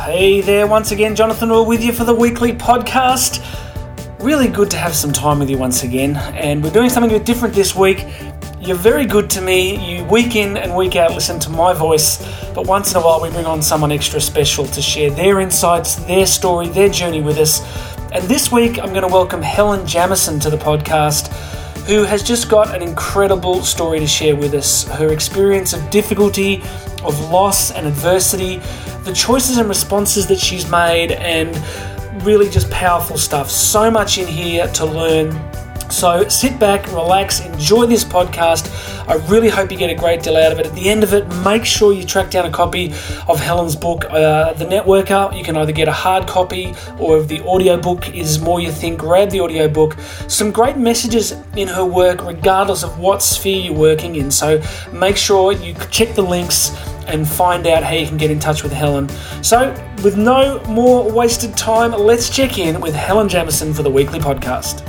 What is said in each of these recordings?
Hey there, once again, Jonathan Orr with you for the weekly podcast. Really good to have some time with you once again, and we're doing something a bit different this week. You're very good to me. You week in and week out listen to my voice, but once in a while we bring on someone extra special to share their insights, their story, their journey with us. And this week I'm going to welcome Helen Jamieson to the podcast, who has just got an incredible story to share with us. Her experience of difficulty, of loss and adversity, the choices and responses that she's made, and really just powerful stuff. So much in here to learn. So sit back, relax, enjoy this podcast. I really hope you get a great deal out of it. At the end of it, make sure you track down a copy of Helen's book, The Networker. You can either get a hard copy, or if the audiobook is more you think, grab the audiobook. Some great messages in her work, regardless of what sphere you're working in. So make sure you check the links and find out how you can get in touch with Helen. So with no more wasted time, let's check in with Helen Jamieson for the weekly podcast.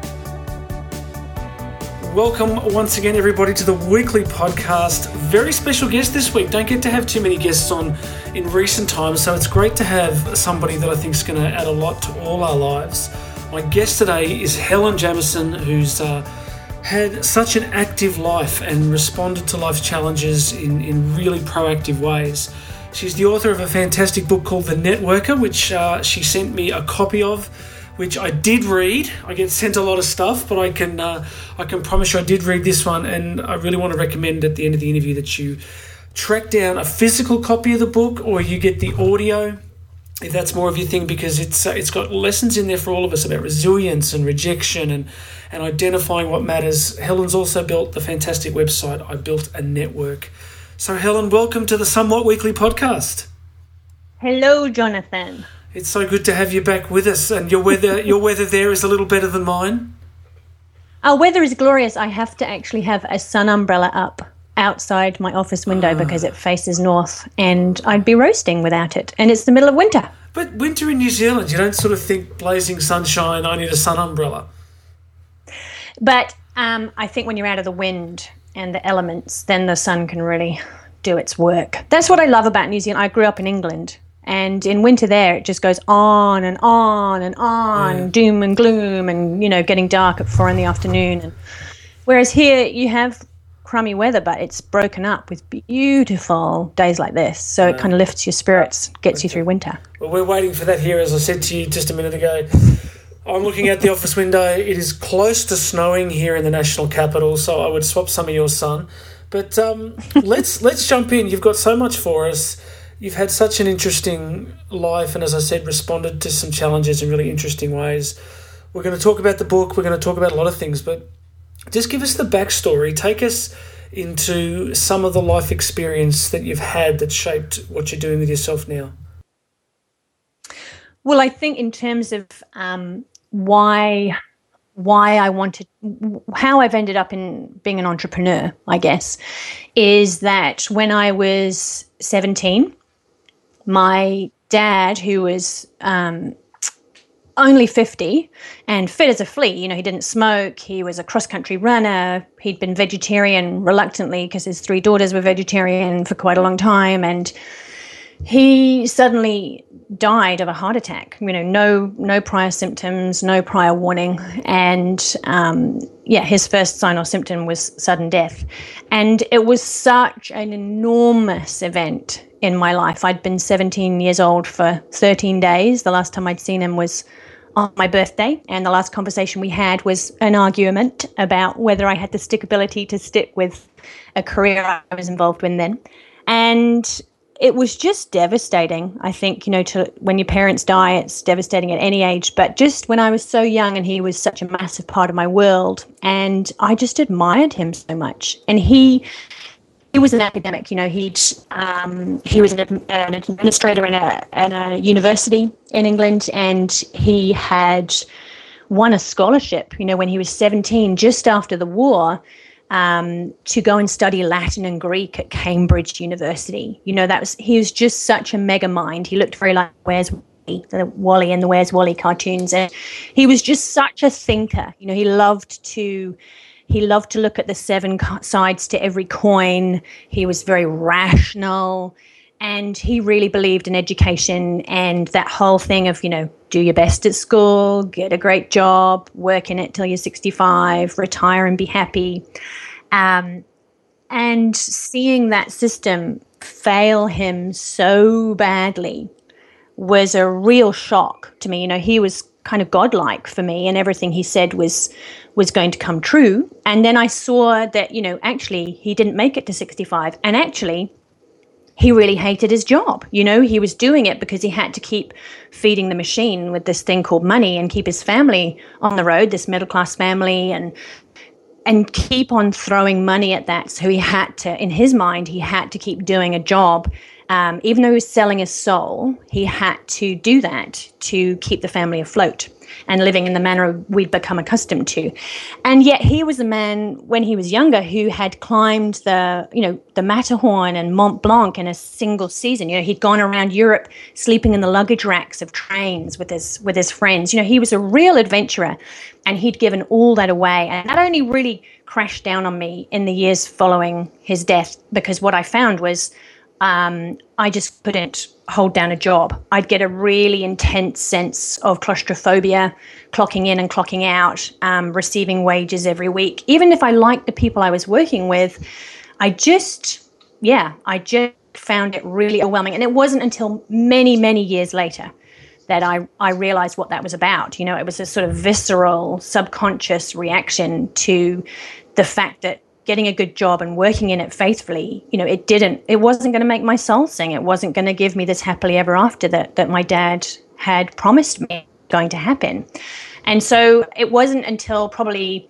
Welcome once again, everybody, to the weekly podcast. Very special guest this week. Don't get to have too many guests on in recent times, so it's great to have somebody that I think is going to add a lot to all our lives. My guest today is Helen Jamieson, who's had such an active life and responded to life's challenges in really proactive ways. She's the author of a fantastic book called The Networker, which she sent me a copy of, which I did read. I get sent a lot of stuff, but I can promise you I did read this one, and I really want to recommend at the end of the interview that you track down a physical copy of the book, or you get the audio, if that's more of your thing, because it's got lessons in there for all of us about resilience and rejection and identifying what matters. Helen's also built the fantastic website, I Built a Network. So Helen, welcome to the Somewhat Weekly podcast. Hello, Jonathan. It's so good to have you back with us, and your weather there is a little better than mine. Our weather is glorious. I have to actually have a sun umbrella up outside my office window because it faces north, and I'd be roasting without it. And it's the middle of winter. But winter in New Zealand, you don't sort of think blazing sunshine, I need a sun umbrella. But I think when you're out of the wind and the elements, then the sun can really do its work. That's what I love about New Zealand. I grew up in England. And in winter there, it just goes on and on and on, doom and gloom, and, getting dark at 4 p.m. And whereas here you have crummy weather, but it's broken up with beautiful days like this. So it kind of lifts your spirits, gets you through winter. Well, we're waiting for that here, as I said to you just a minute ago. I'm looking at the office window. It is close to snowing here in the national capital, so I would swap some of your sun. But let's jump in. You've got so much for us. You've had such an interesting life, and as I said, responded to some challenges in really interesting ways. We're going to talk about the book. We're going to talk about a lot of things, but just give us the backstory. Take us into some of the life experience that you've had that shaped what you're doing with yourself now. Well, I think in terms of why I wanted, how I've ended up in being an entrepreneur, I guess, is that when I was 17, my dad, who was only 50 and fit as a flea, he didn't smoke, he was a cross-country runner, he'd been vegetarian reluctantly because his 3 daughters were vegetarian for quite a long time, and he suddenly died of a heart attack. No prior symptoms, no prior warning, and his first sign or symptom was sudden death. And it was such an enormous event in my life. I'd been 17 years old for 13 days. The last time I'd seen him was on my birthday, and the last conversation we had was an argument about whether I had the stickability to stick with a career I was involved in then. And it was just devastating. I think, when your parents die, it's devastating at any age. But just when I was so young, and he was such a massive part of my world, and I just admired him so much. And he was an academic. He was an administrator in a university in England, and he had won a scholarship, when he was 17, just after the war, to go and study Latin and Greek at Cambridge University. He was just such a mega mind. He looked very like Where's Wally, the Wally and the Where's Wally cartoons, and he was just such a thinker. He loved to look at the 7 sides to every coin. He was very rational, And he really believed in education and that whole thing of, do your best at school, get a great job, work in it till you're 65, retire and be happy. And seeing that system fail him so badly was a real shock to me. He was kind of godlike for me, and everything he said was going to come true. And then I saw that, actually he didn't make it to 65. And actually he really hated his job. He was doing it because he had to keep feeding the machine with this thing called money and keep his family on the road, this middle-class family, and keep on throwing money at that. So he had to, in his mind, he had to keep doing a job. Even though he was selling his soul, he had to do that to keep the family afloat and living in the manner we'd become accustomed to. And yet he was a man, when he was younger, who had climbed the Matterhorn and Mont Blanc in a single season. He'd gone around Europe sleeping in the luggage racks of trains with his friends. He was a real adventurer, and he'd given all that away. And that only really crashed down on me in the years following his death, because what I found was I just couldn't hold down a job. I'd get a really intense sense of claustrophobia, clocking in and clocking out, receiving wages every week. Even if I liked the people I was working with, I just found it really overwhelming. And it wasn't until many, many years later that I realized what that was about. It was a sort of visceral, subconscious reaction to the fact that getting a good job and working in it faithfully, it wasn't going to make my soul sing. It wasn't going to give me this happily ever after that my dad had promised me going to happen. And so it wasn't until probably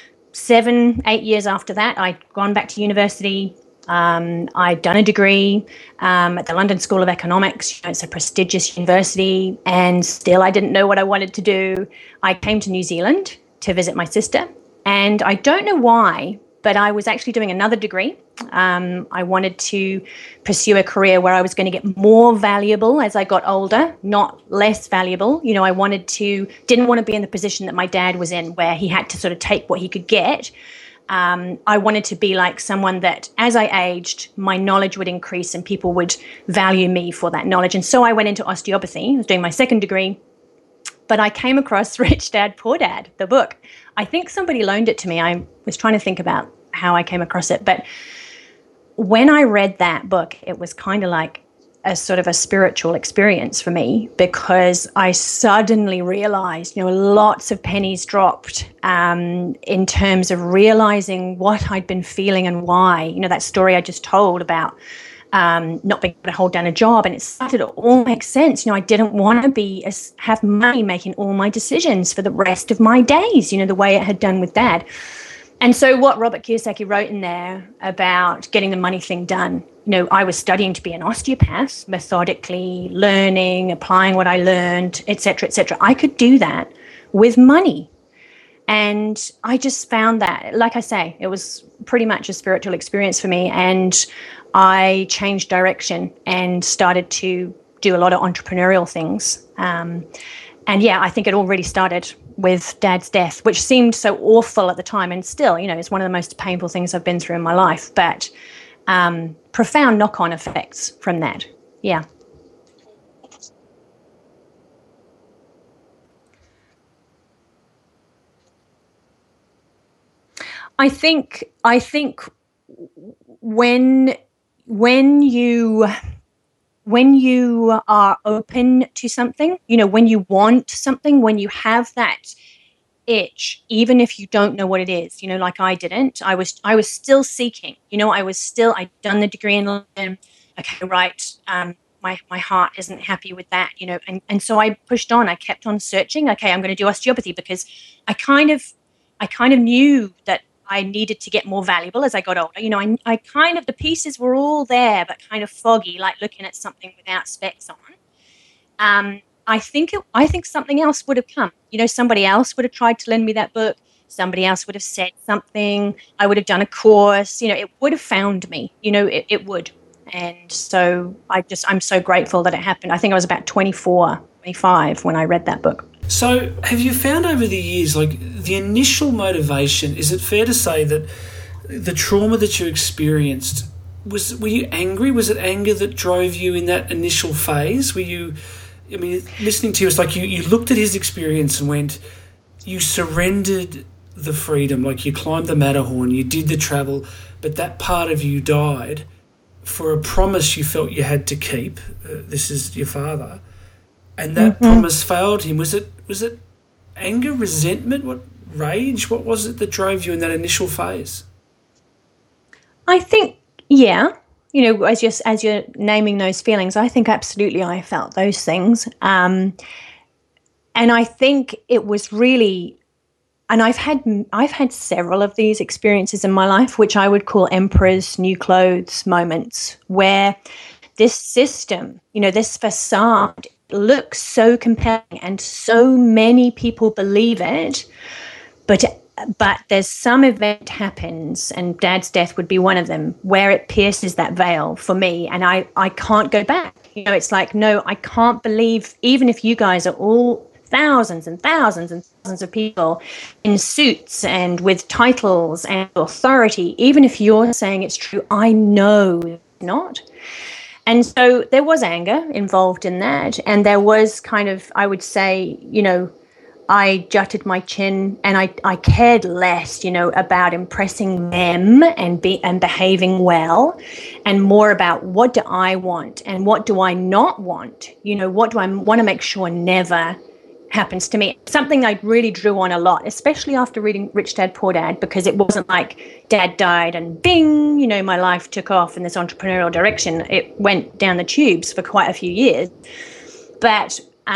7-8 years after that, I'd gone back to university. I'd done a degree at the London School of Economics. It's a prestigious university, and still I didn't know what I wanted to do. I came to New Zealand to visit my sister, and I don't know why, but I was actually doing another degree. I wanted to pursue a career where I was going to get more valuable as I got older, not less valuable. Didn't want to be in the position that my dad was in, where he had to sort of take what he could get. I wanted to be like someone that as I aged, my knowledge would increase and people would value me for that knowledge. And so I went into osteopathy. I was doing my second degree, but I came across Rich Dad, Poor Dad, the book. I think somebody loaned it to me. I was trying to think about how I came across it. But when I read that book, it was kind of like a sort of a spiritual experience for me, because I suddenly realized, lots of pennies dropped in terms of realizing what I'd been feeling and why. That story I just told about not being able to hold down a job, and it started to all make sense. I didn't want to have money making all my decisions for the rest of my days, the way it had done with Dad. And so what Robert Kiyosaki wrote in there about getting the money thing done, I was studying to be an osteopath, methodically learning, applying what I learned, et cetera, et cetera. I could do that with money. And I just found that, like I say, it was pretty much a spiritual experience for me. And I changed direction and started to do a lot of entrepreneurial things. I think it all really started with Dad's death, which seemed so awful at the time. And still, it's one of the most painful things I've been through in my life. But profound knock-on effects from that. Yeah. I think when you are open to something, when you want something, when you have that itch, even if you don't know what it is, like I didn't, I was still seeking, I'd done the degree in London. Okay, right. My heart isn't happy with that, and so I pushed on. I kept on searching. Okay, I'm going to do osteopathy because I kind of knew that I needed to get more valuable as I got older. I kind of, the pieces were all there, but kind of foggy, like looking at something without specs on. I think something else would have come. Somebody else would have tried to lend me that book. Somebody else would have said something. I would have done a course. It would have found me. It would. And so I'm so grateful that it happened. I think I was about 24, 25 when I read that book. So have you found over the years, like the initial motivation, is it fair to say that the trauma that you experienced were you angry? Was it anger that drove you in that initial phase? Were you, I mean, listening to you, it's like you looked at his experience and went, you surrendered the freedom, like you climbed the Matterhorn, you did the travel, but that part of you died for a promise you felt you had to keep. This is your father. And that promise failed him. Was it anger, resentment, rage? What was it that drove you in that initial phase? I think, yeah, as you're naming those feelings, I think absolutely I felt those things. And I think it was really, and I've had several of these experiences in my life, which I would call emperor's new clothes moments, where this system, this facade looks so compelling and so many people believe it, but there's some event happens, and Dad's death would be one of them, where it pierces that veil for me, and I can't go back. It's like, no, I can't believe, even if you guys are all thousands and thousands and thousands of people in suits and with titles and authority, even if you're saying it's true, I know it's not. And so there was anger involved in that. And there was kind of, I would say, I jutted my chin and I cared less, about impressing them and behaving well, and more about what do I want and what do I not want? What do I want to make sure never happens to me? Something I really drew on a lot, especially after reading Rich Dad, Poor Dad, because it wasn't like Dad died and bing, my life took off in this entrepreneurial direction. It went down the tubes for quite a few years. But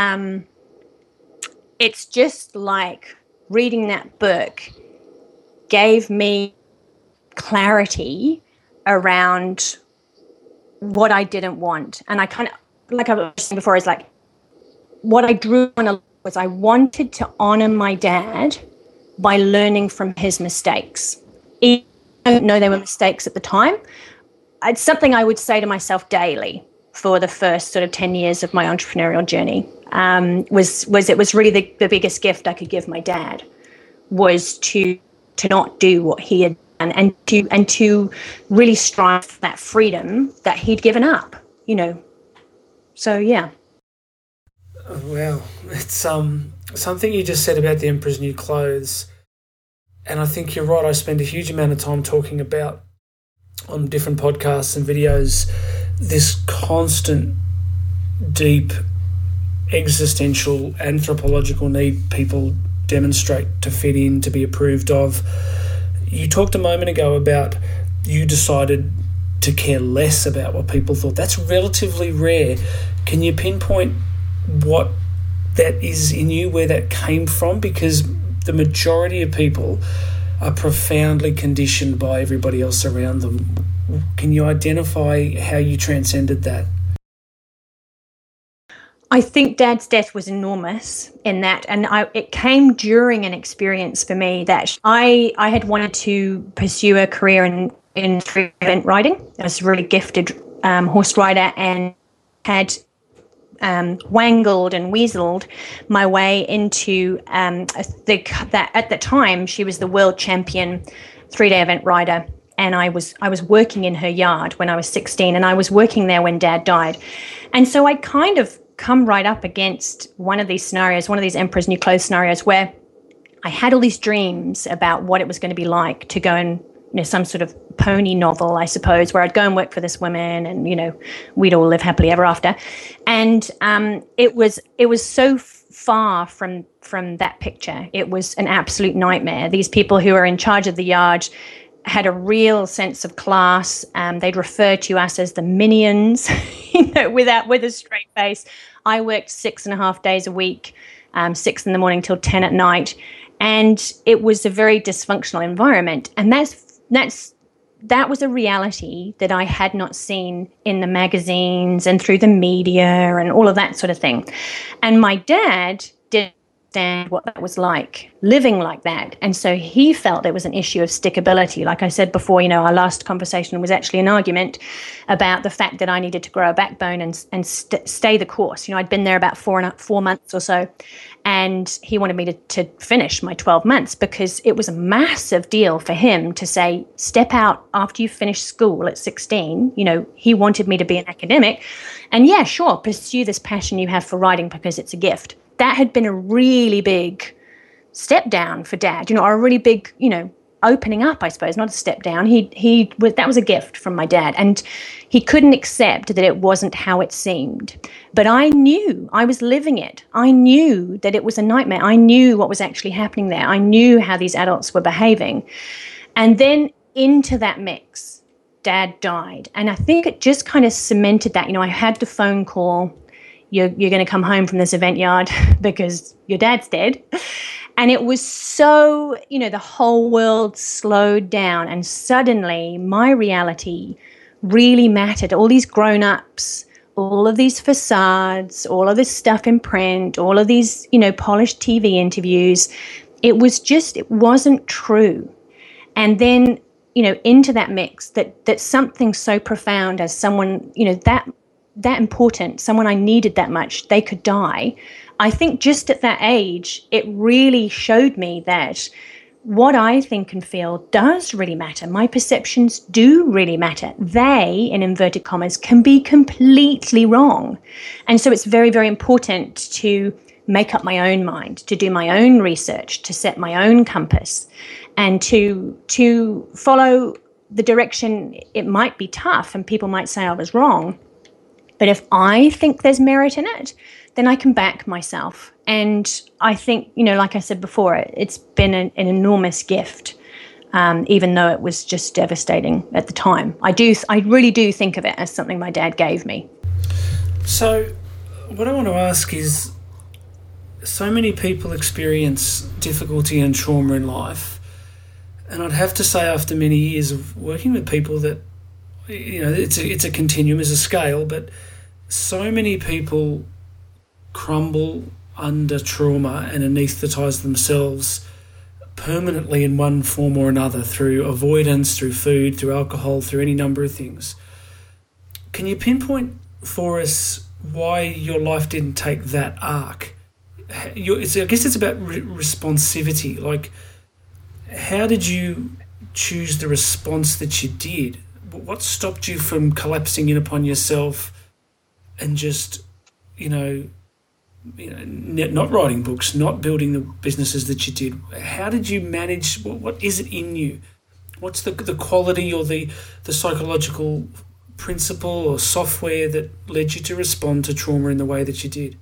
it's just like reading that book gave me clarity around what I didn't want. And I kind of, like I was saying before, is like what I drew on a lot was I wanted to honor my dad by learning from his mistakes. Even though I don't know they were mistakes at the time, it's something I would say to myself daily for the first sort of 10 years of my entrepreneurial journey. It was really the biggest gift I could give my dad, was to not do what he had done, and to really strive for that freedom that he'd given up, So yeah. Wow, it's something you just said about the Emperor's New Clothes, and I think you're right. I spend a huge amount of time talking about, on different podcasts and videos, this constant, deep, existential, anthropological need people demonstrate to fit in, to be approved of. You talked a moment ago about you decided to care less about what people thought. That's relatively rare. Can you pinpoint what that is in you, where that came from? Because the majority of people are profoundly conditioned by everybody else around them. Can you identify how you transcended that? I think Dad's death was enormous in that, and it came during an experience for me that I had wanted to pursue a career in event riding. I was a really gifted horse rider and had wangled and weaseled my way into that. At the time, she was the world champion 3-day event rider, and I was working in her yard when I was 16, and I was working there when Dad died. And so I kind of come right up against one of these scenarios, one of these Emperor's New Clothes scenarios, where I had all these dreams about what it was going to be like to go and, some sort of pony novel, I suppose, where I'd go and work for this woman and, we'd all live happily ever after. And it was so far from that picture. It was an absolute nightmare. These people who were in charge of the yard had a real sense of class. They'd refer to us as the minions, with a straight face. I worked 6.5 days a week, 6 a.m. till 10 p.m. And it was a very dysfunctional environment. And that was a reality that I had not seen in the magazines and through the media and all of that sort of thing. And my dad did understand what that was like, living like that. And so he felt there was an issue of stickability. Like I said before, our last conversation was actually an argument about the fact that I needed to grow a backbone and stay the course. I'd been there about 4 months or so, and he wanted me to finish my 12 months because it was a massive deal for him to say, step out after you finish school at 16. He wanted me to be an academic. And yeah, sure, pursue this passion you have for writing because it's a gift. That had been a really big step down for Dad, or a really big, opening up, I suppose, not a step down. That was a gift from my dad, and he couldn't accept that it wasn't how it seemed. But I knew, I was living it. I knew that it was a nightmare. I knew what was actually happening there. I knew how these adults were behaving. And then into that mix, Dad died. And I think it just kind of cemented that. I had the phone call, you're going to come home from this event yard because your dad's dead. And it was so, the whole world slowed down, and suddenly my reality really mattered. All these grown-ups, all of these facades, all of this stuff in print, all of these, polished TV interviews, it wasn't true. And then, into that mix, that something so profound as someone, that important, someone I needed that much, they could die. I think just at that age, it really showed me that what I think and feel does really matter. My perceptions do really matter. They, in inverted commas, can be completely wrong. And so it's very, very important to make up my own mind, to do my own research, to set my own compass, and to follow the direction. It might be tough and people might say I was wrong, but if I think there's merit in it, then I can back myself. And I think, like I said before, it's been an enormous gift, even though it was just devastating at the time. I really do think of it as something my dad gave me. So what I want to ask is, so many people experience difficulty and trauma in life. And I'd have to say, after many years of working with people, that, it's a continuum, it's a scale, but so many people crumble under trauma and anaesthetize themselves permanently in one form or another, through avoidance, through food, through alcohol, through any number of things. Can you pinpoint for us why your life didn't take that arc? I guess it's about responsivity. Like, how did you choose the response that you did? What stopped you from collapsing in upon yourself and just, not writing books, not building the businesses that you did? How did you manage? What is it in you? What's the quality or the psychological principle or software that led you to respond to trauma in the way that you did?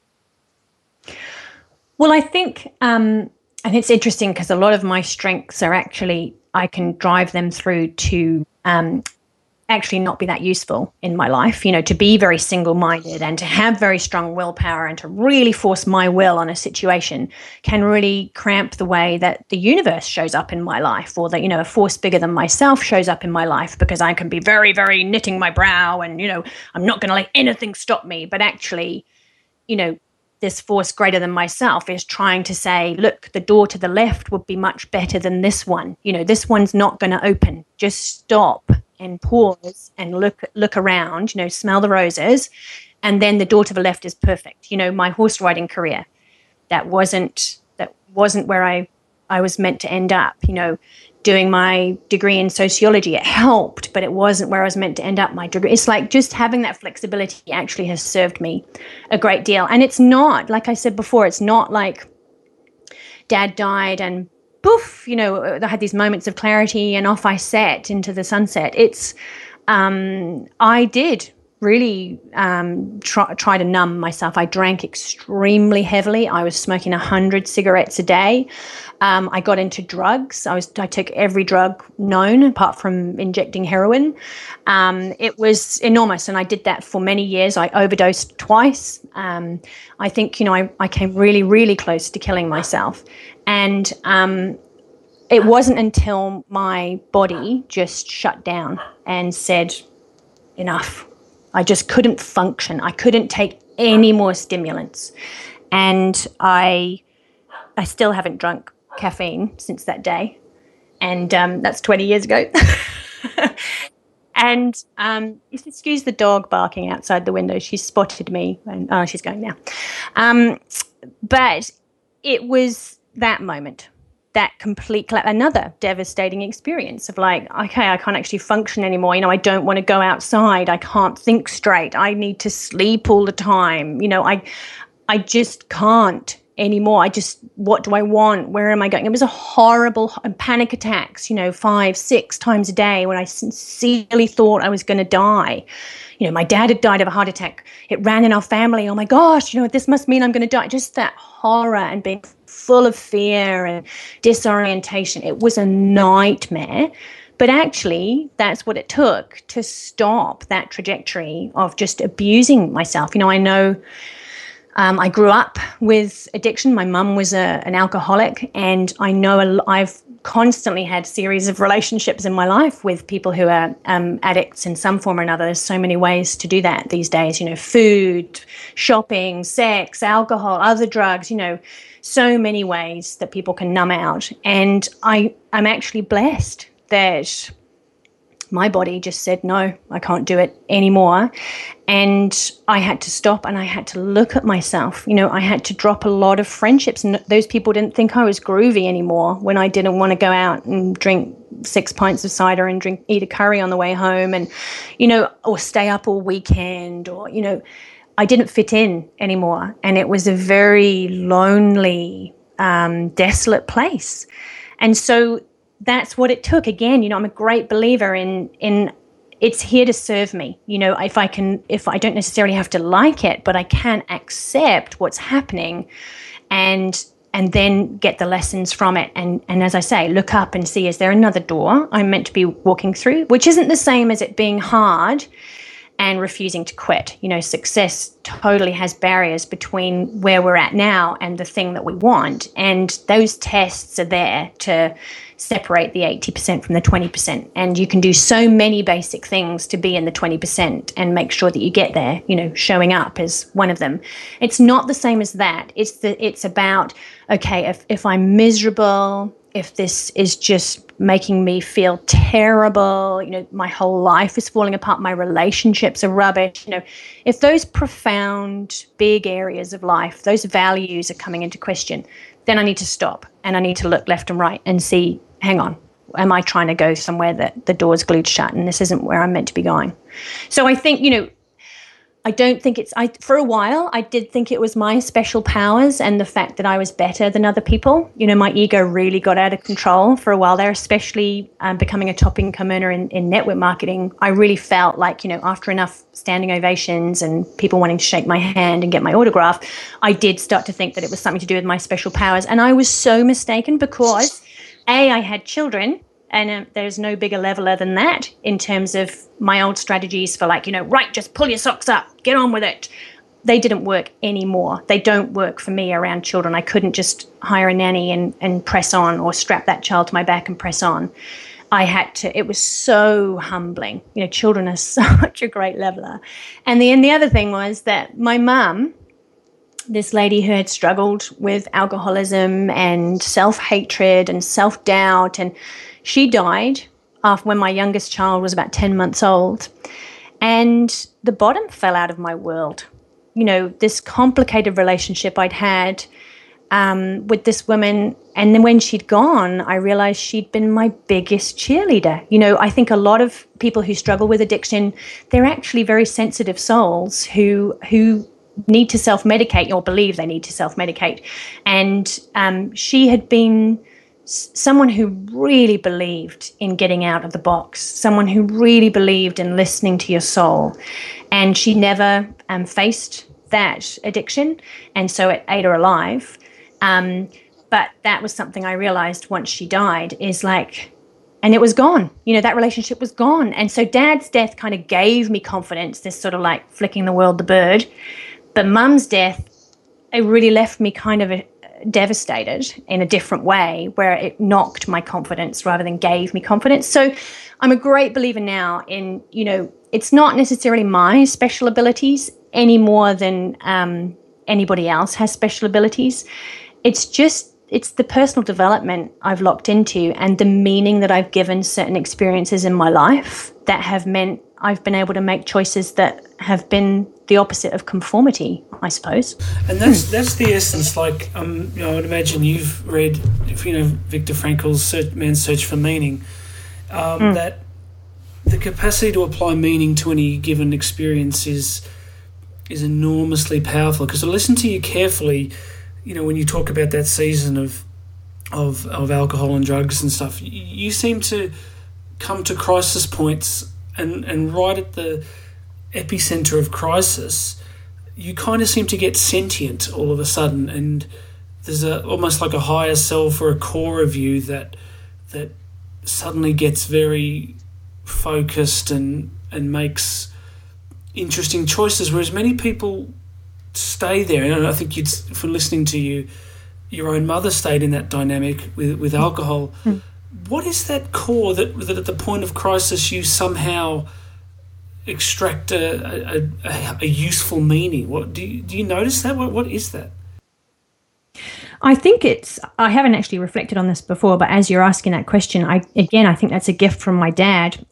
Well, I think, and it's interesting because a lot of my strengths are actually, I can drive them through to actually not be that useful in my life, to be very single-minded and to have very strong willpower and to really force my will on a situation can really cramp the way that the universe shows up in my life, or that, a force bigger than myself shows up in my life, because I can be very, very knitting my brow and, I'm not going to let anything stop me. But actually, this force greater than myself is trying to say, look, the door to the left would be much better than this one. This one's not going to open. Just stop and pause and look around, smell the roses, and then the door to the left is perfect. My horse riding career, that wasn't where I was meant to end up. Doing my degree in sociology, it helped, but it wasn't where I was meant to end up my degree. It's like just having that flexibility actually has served me a great deal. And it's not, like I said before, it's not like Dad died and poof, I had these moments of clarity and off I sat into the sunset. It's, I did really try to numb myself. I drank extremely heavily. I was smoking 100 cigarettes a day. I got into drugs. I took every drug known apart from injecting heroin. It was enormous, and I did that for many years. I overdosed twice. I think, I came really, really close to killing myself. And it wasn't until my body just shut down and said, enough. I just couldn't function. I couldn't take any more stimulants. And I I still haven't drunk caffeine since that day. And that's 20 years ago. And excuse the dog barking outside the window. She's spotted me, and she's going now. But it was that moment, that complete, another devastating experience of like, okay, I can't actually function anymore. I don't want to go outside. I can't think straight. I need to sleep all the time. I just can't anymore. What do I want? Where am I going? It was a horrible panic attacks, 5, 6 times a day when I sincerely thought I was going to die. My dad had died of a heart attack. It ran in our family. Oh my gosh, this must mean I'm going to die. Just that horror and being full of fear and disorientation. It was a nightmare. But actually, that's what it took to stop that trajectory of just abusing myself. I know I grew up with addiction. My mum was an alcoholic, and I know I've constantly had series of relationships in my life with people who are addicts in some form or another. There's so many ways to do that these days, food, shopping, sex, alcohol, other drugs, so many ways that people can numb out. And I'm actually blessed that my body just said, no, I can't do it anymore. And I had to stop, and I had to look at myself. I had to drop a lot of friendships. And those people didn't think I was groovy anymore when I didn't want to go out and drink 6 pints of cider and eat a curry on the way home and, or stay up all weekend or, I didn't fit in anymore. And it was a very lonely, desolate place. And so that's what it took. Again, I'm a great believer in it's here to serve me. If I don't necessarily have to like it, but I can accept what's happening and then get the lessons from it. And as I say, look up and see, is there another door I'm meant to be walking through, which isn't the same as it being hard and refusing to quit. Success totally has barriers between where we're at now and the thing that we want. And those tests are there to separate the 80% from the 20%. And you can do so many basic things to be in the 20% and make sure that you get there, showing up is one of them. It's not the same as that. It's about, okay, if I'm miserable, if this is just making me feel terrible, my whole life is falling apart, my relationships are rubbish, if those profound, big areas of life, those values are coming into question, then I need to stop and I need to look left and right and see, hang on, am I trying to go somewhere that the door's glued shut and this isn't where I'm meant to be going? So I think, I don't think for a while, I did think it was my special powers and the fact that I was better than other people. My ego really got out of control for a while there, especially becoming a top income earner in network marketing. I really felt like, after enough standing ovations and people wanting to shake my hand and get my autograph, I did start to think that it was something to do with my special powers. And I was so mistaken because, I had children. And there's no bigger leveler than that in terms of my old strategies for right, just pull your socks up, get on with it. They didn't work anymore. They don't work for me around children. I couldn't just hire a nanny and press on or strap that child to my back and press on. I had to. It was so humbling. Children are such a great leveler. And the other thing was that my mum, this lady who had struggled with alcoholism and self-hatred and self-doubt, and she died when my youngest child was about 10 months old, and the bottom fell out of my world. This complicated relationship I'd had with this woman, and then when she'd gone, I realized she'd been my biggest cheerleader. I think a lot of people who struggle with addiction, they're actually very sensitive souls who need to self-medicate or believe they need to self-medicate. And she had been someone who really believed in getting out of the box, someone who really believed in listening to your soul. And she never faced that addiction, and so it ate her alive. But that was something I realized once she died and it was gone. That relationship was gone. And so Dad's death kind of gave me confidence, this sort of like flicking the world the bird. But Mum's death, it really left me kind of devastated in a different way, where it knocked my confidence rather than gave me confidence. So I'm a great believer now in, it's not necessarily my special abilities any more than anybody else has special abilities. It's just it's the personal development I've locked into and the meaning that I've given certain experiences in my life that have meant I've been able to make choices that have been the opposite of conformity, I suppose. And that's the essence. Like, I would imagine you've read, Viktor Frankl's Man's Search for Meaning. That the capacity to apply meaning to any given experience is enormously powerful. Because I listen to you carefully, when you talk about that season of alcohol and drugs and stuff, you seem to come to crisis points and right at the epicenter of crisis, you kind of seem to get sentient all of a sudden, and there's almost like a higher self or a core of you that suddenly gets very focused and makes interesting choices, whereas many people stay there. And I think from listening to you, your own mother stayed in that dynamic with alcohol. What is that core that at the point of crisis you somehow extract a useful meaning? What do you notice that? What is that? I think I haven't actually reflected on this before, but as you're asking that question, I think that's a gift from my dad.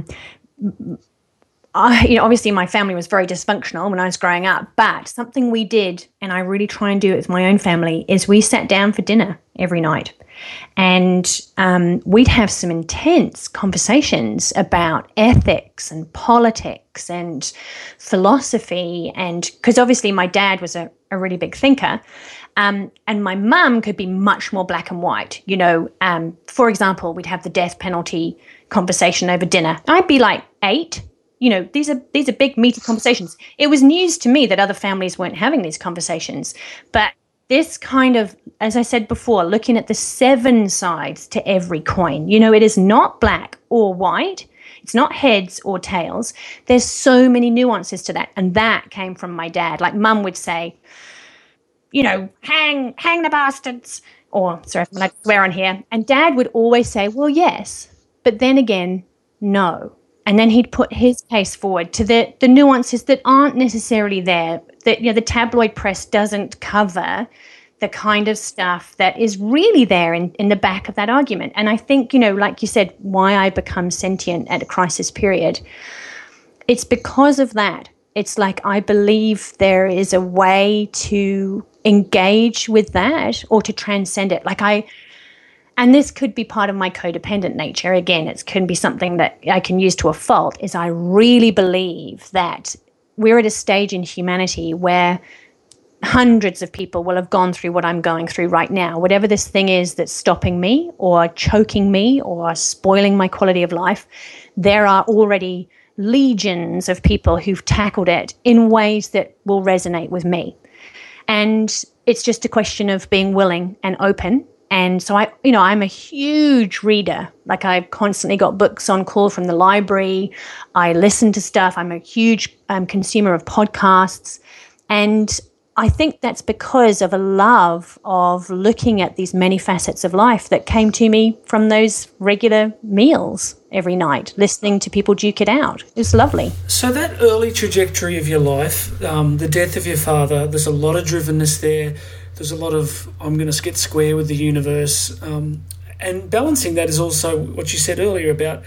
Obviously my family was very dysfunctional when I was growing up, but something we did, and I really try and do it with my own family, is we sat down for dinner every night. And we'd have some intense conversations about ethics and politics and philosophy, and because obviously my dad was a really big thinker, and my mum could be much more black and white. For example, we'd have the death penalty conversation over dinner. I'd be like 8. These are big, meaty conversations. It was news to me that other families weren't having these conversations, but this kind of, as I said before, looking at the 7 sides to every coin. It is not black or white. It's not heads or tails. There's so many nuances to that. And that came from my dad. Like Mum would say, hang the bastards. Or, sorry if I'm allowed to swear on here. And Dad would always say, well, yes, but then again, no. And then he'd put his case forward to the nuances that aren't necessarily there. That the tabloid press doesn't cover the kind of stuff that is really there in the back of that argument. And I think, like you said, why I become sentient at a crisis period, it's because of that. It's like I believe there is a way to engage with that or to transcend it. And this could be part of my codependent nature. Again, it can be something that I can use to a fault, is I really believe that we're at a stage in humanity where hundreds of people will have gone through what I'm going through right now. Whatever this thing is that's stopping me or choking me or spoiling my quality of life, there are already legions of people who've tackled it in ways that will resonate with me. And it's just a question of being willing and open. And so I'm a huge reader. Like I've constantly got books on call from the library. I listen to stuff. I'm a huge consumer of podcasts. And I think that's because of a love of looking at these many facets of life that came to me from those regular meals every night, listening to people duke it out. It was lovely. So that early trajectory of your life, the death of your father, there's a lot of drivenness there. There's a lot of, I'm going to get square with the universe. And balancing that is also what you said earlier about,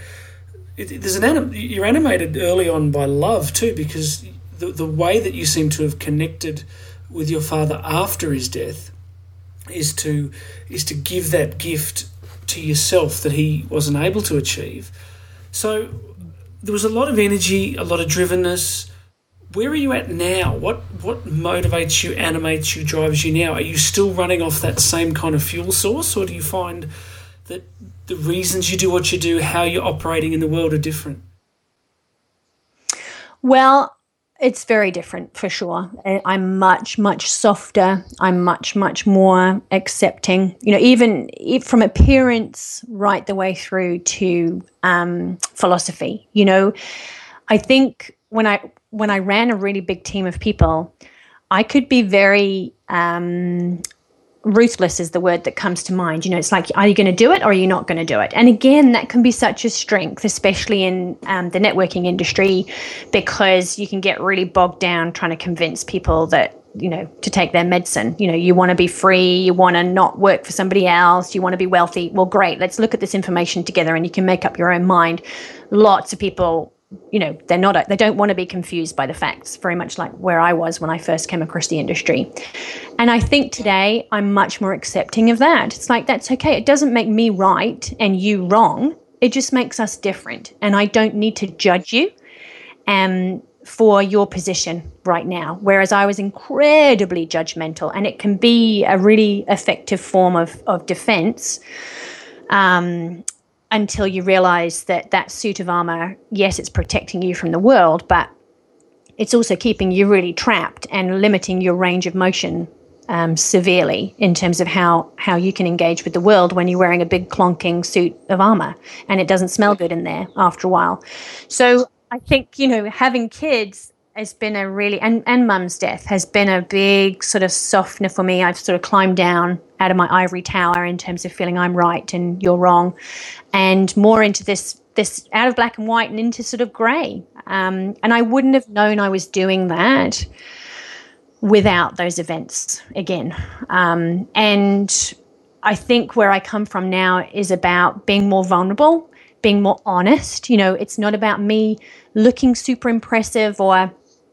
you're animated early on by love too, because the way that you seem to have connected with your father after his death is to give that gift to yourself that he wasn't able to achieve. So there was a lot of energy, a lot of drivenness. Where are you at now? What motivates you, animates you, drives you now? Are you still running off that same kind of fuel source, or do you find that the reasons you do what you do, how you're operating in the world, are different? Well, it's very different for sure. I'm much, much softer. I'm much, much more accepting, even from appearance right the way through to philosophy. I think when I ran a really big team of people, I could be very ruthless is the word that comes to mind. It's like, are you going to do it or are you not going to do it? And again, that can be such a strength, especially in the networking industry, because you can get really bogged down trying to convince people that to take their medicine. You want to be free, you want to not work for somebody else, you want to be wealthy. Well, great, let's look at this information together and you can make up your own mind. Lots of people, they don't want to be confused by the facts, very much like where I was when I first came across the industry. And I think today I'm much more accepting of that. It's like, that's okay. It doesn't make me right and you wrong. It just makes us different. And I don't need to judge you for your position right now, whereas I was incredibly judgmental, and it can be a really effective form of defense until you realize that suit of armor, yes, it's protecting you from the world, but it's also keeping you really trapped and limiting your range of motion severely in terms of how you can engage with the world when you're wearing a big clonking suit of armor, and it doesn't smell good in there after a while. So I think, having kids has been a really, and mum's death has been a big sort of softener for me. I've sort of climbed down out of my ivory tower in terms of feeling I'm right and you're wrong, and more into this out of black and white and into sort of grey. And I wouldn't have known I was doing that without those events again. And I think where I come from now is about being more vulnerable, being more honest. It's not about me looking super impressive or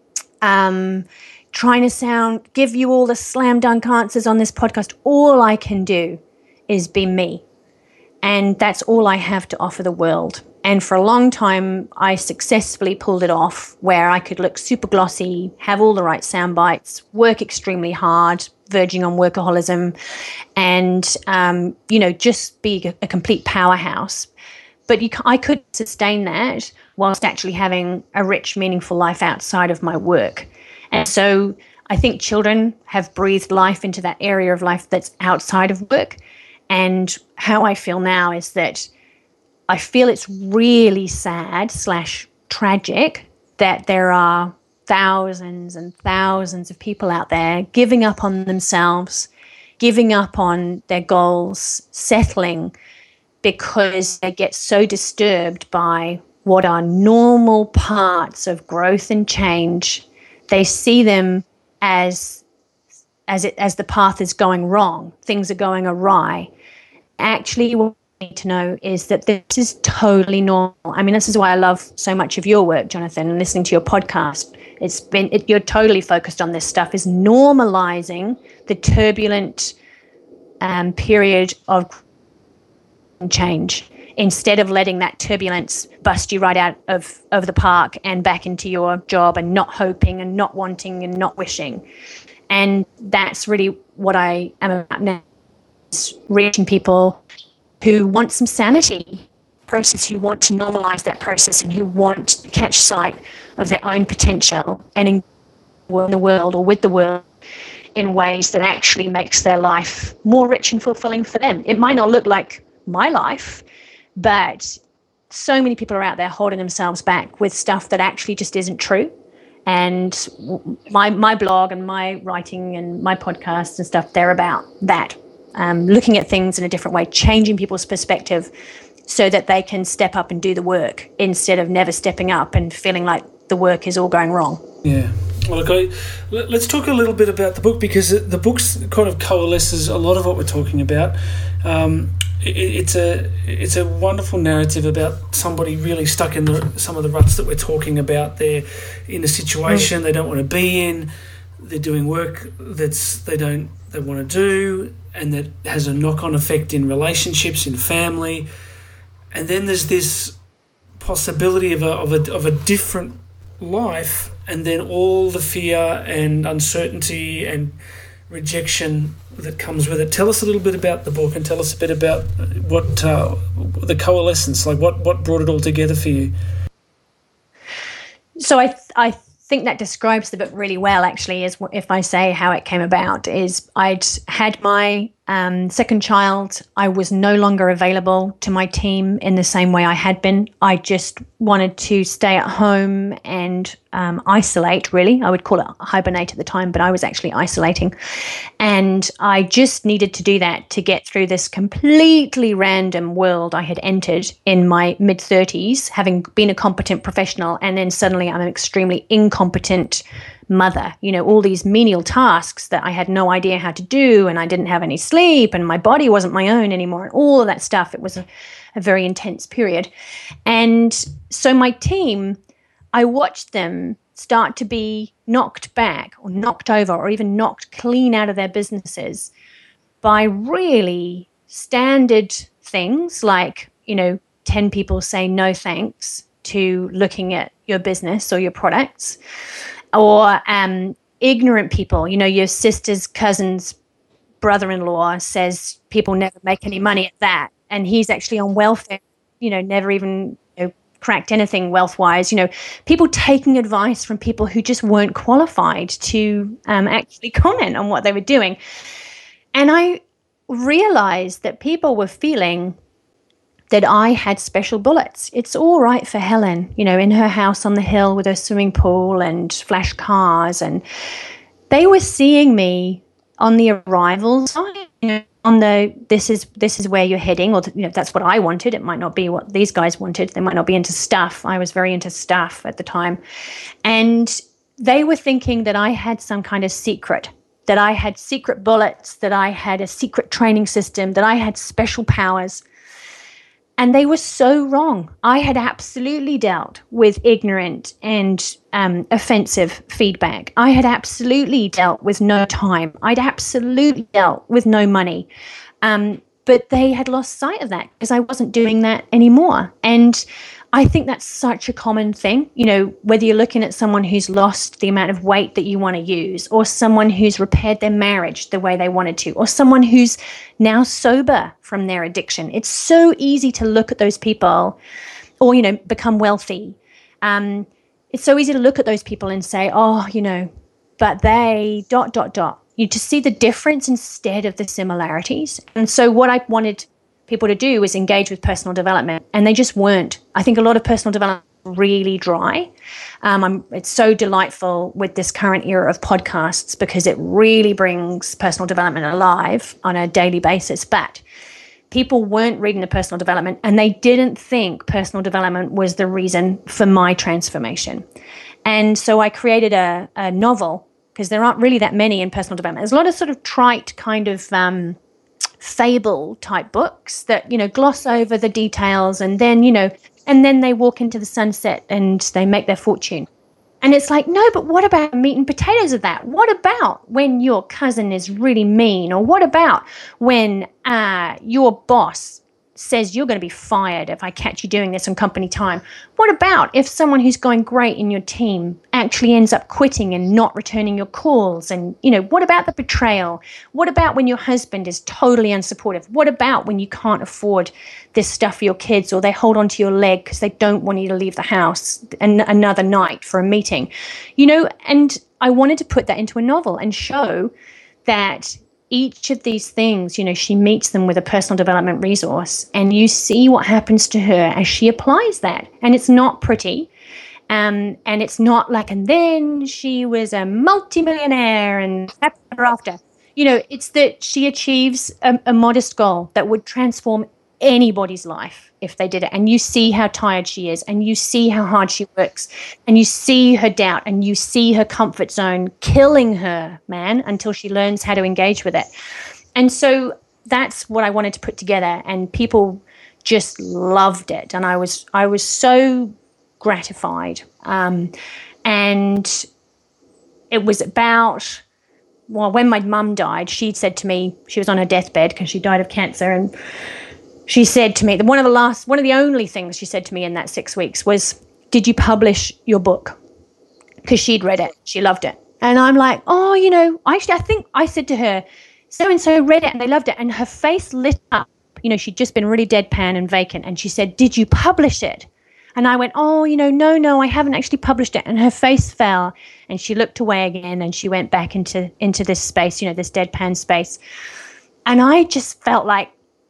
trying to give you all the slam dunk answers on this podcast. All I can do is be me. And that's all I have to offer the world. And for a long time, I successfully pulled it off, where I could look super glossy, have all the right sound bites, work extremely hard, verging on workaholism, and, just be a complete powerhouse. But I could sustain that whilst actually having a rich, meaningful life outside of my work. And so I think children have breathed life into that area of life that's outside of work. And how I feel now is that I feel it's really sad / tragic that there are thousands and thousands of people out there giving up on themselves, giving up on their goals, settling, because they get so disturbed by what are normal parts of growth and change. They see them as the path is going wrong, things are going awry. Actually, what we need to know is that this is totally normal. I mean, this is why I love so much of your work, Jonathan, and listening to your podcast. You're totally focused on this stuff, is normalizing the turbulent period of change, instead of letting that turbulence bust you right out of the park and back into your job and not hoping and not wanting and not wishing. And that's really what I am about now, is reaching people who want some sanity process, who want to normalize that process, and who want to catch sight of their own potential and in the world or with the world in ways that actually makes their life more rich and fulfilling for them. It might not look like my life, but so many people are out there holding themselves back with stuff that actually just isn't true. And my blog and my writing and my podcasts and stuff, they're about that, looking at things in a different way, changing people's perspective so that they can step up and do the work instead of never stepping up and feeling like the work is all going wrong. Yeah. Well, look, let's talk a little bit about the book, because the book kind of coalesces a lot of what we're talking about. It's a wonderful narrative about somebody really stuck in some of the ruts that we're talking about. They're in a situation they don't want to be in. They're doing work they want to do, and that has a knock-on effect in relationships, in family. And then there's this possibility of a different life, and then all the fear and uncertainty and rejection that comes with it. Tell us a little bit about the book, and tell us a bit about what the coalescence, like what brought it all together for you. So I think that describes the book really well, actually, is if I say how it came about. Is I'd had my second child. I was no longer available to my team in the same way I had been. I just wanted to stay at home and isolate, really. I would call it hibernate at the time, but I was actually isolating. And I just needed to do that to get through this completely random world I had entered in my mid-30s, having been a competent professional, and then suddenly I'm an extremely incompetent mother, all these menial tasks that I had no idea how to do, and I didn't have any sleep, and my body wasn't my own anymore, and all of that stuff. It was a very intense period. And so my team, I watched them start to be knocked back or knocked over or even knocked clean out of their businesses by really standard things like, 10 people say no thanks to looking at your business or your products, or ignorant people, your sister's cousin's brother-in-law says people never make any money at that, and he's actually on welfare, never even cracked anything wealth-wise. People taking advice from people who just weren't qualified to actually comment on what they were doing. And I realized that people were feeling that I had special bullets. It's all right for Helen, in her house on the hill with her swimming pool and flash cars. And they were seeing me on the arrival side, on the this is where you're heading, or that's what I wanted. It might not be what these guys wanted. They might not be into stuff. I was very into stuff at the time. And they were thinking that I had some kind of secret, that I had secret bullets, that I had a secret training system, that I had special powers. And they were so wrong. I had absolutely dealt with ignorant and offensive feedback. I had absolutely dealt with no time. I'd absolutely dealt with no money. But they had lost sight of that because I wasn't doing that anymore. And I think that's such a common thing, whether you're looking at someone who's lost the amount of weight that you want to use, or someone who's repaired their marriage the way they wanted to, or someone who's now sober from their addiction. It's so easy to look at those people, or, become wealthy. It's so easy to look at those people and say, oh, but they ... You just see the difference instead of the similarities. And so what I wanted people to do is engage with personal development, and they just weren't. I think a lot of personal development is really dry. It's so delightful with this current era of podcasts because it really brings personal development alive on a daily basis. But people weren't reading the personal development, and they didn't think personal development was the reason for my transformation. And so I created a novel, because there aren't really that many in personal development. There's a lot of sort of trite kind of fable type books that gloss over the details, and then they walk into the sunset and they make their fortune. And it's like, no, but what about the meat and potatoes of that? What about when your cousin is really mean? Or what about when your boss says you're going to be fired if I catch you doing this on company time? What about if someone who's going great in your team actually ends up quitting and not returning your calls? And, what about the betrayal? What about when your husband is totally unsupportive? What about when you can't afford this stuff for your kids, or they hold onto your leg because they don't want you to leave the house another night for a meeting? And I wanted to put that into a novel and show that each of these things, she meets them with a personal development resource, and you see what happens to her as she applies that. And it's not pretty. And it's not like, and then she was a multimillionaire and happy ever after. It's that she achieves a modest goal that would transform anybody's life if they did it. And you see how tired she is, and you see how hard she works, and you see her doubt, and you see her comfort zone killing her, man, until she learns how to engage with it. And so that's what I wanted to put together, and people just loved it. And I was so gratified. And it was about, when my mum died, she'd said to me, she was on her deathbed because she died of cancer, and she said to me, one of the only things she said to me in that 6 weeks was, did you publish your book? Because she'd read it. She loved it. And I'm like, I think I said to her, so-and-so read it and they loved it. And her face lit up. She'd just been really deadpan and vacant. And she said, did you publish it? And I went, no, I haven't actually published it. And her face fell, and she looked away again, and she went back into this space, this deadpan space. And I just felt like,